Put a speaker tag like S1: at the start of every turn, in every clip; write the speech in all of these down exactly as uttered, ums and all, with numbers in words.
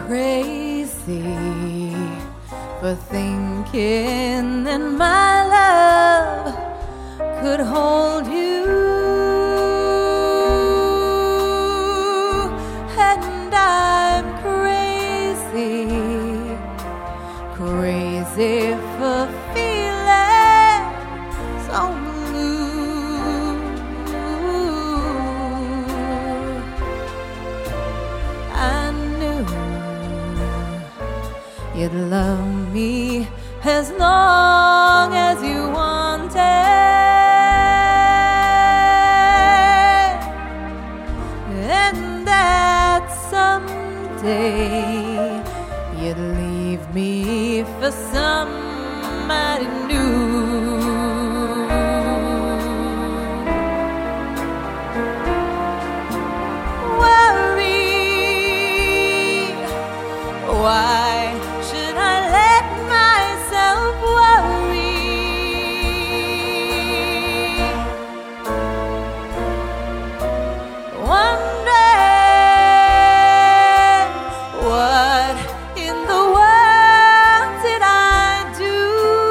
S1: crazy for thinking that my love could hold you, and I'm crazy, crazy for feeling so blue. I knew you'd love me as long as you wanted, and that someday you'd leave me for somebody new. Worry, why should I let myself worry? Wondering what in the world did I do?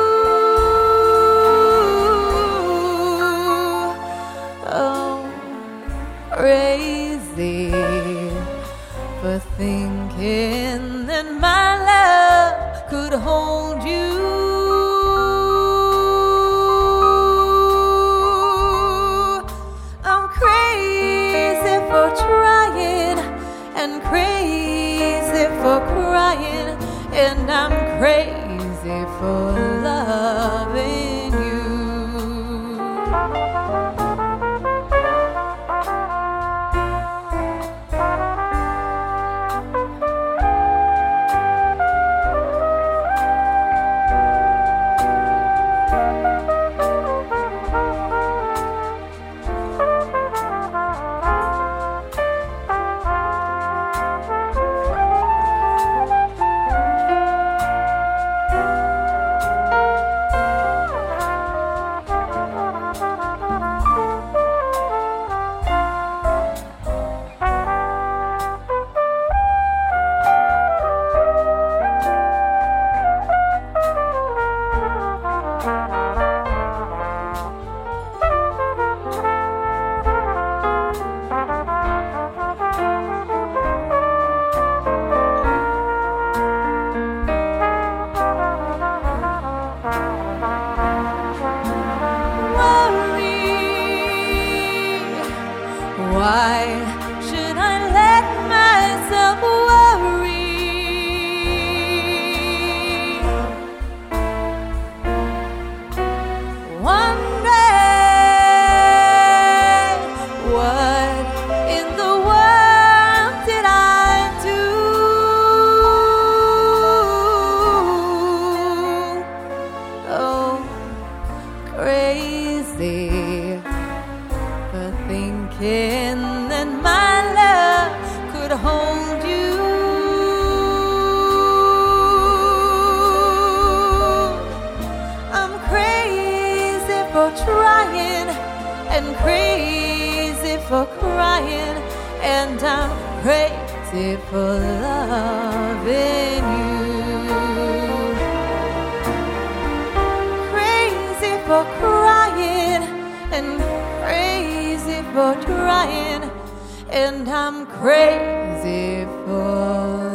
S1: Oh, crazy for thinking that my love could hold you. I'm crazy for trying and crazy for crying, and I'm crazy for loving you. Why should I let myself worry? Wondering what in the world did I do? Oh, crazy for thinking that my love could hold you. I'm crazy for trying and crazy for crying, and I'm crazy for loving you. Crazy for crying and crazy for trying, and I'm crazy for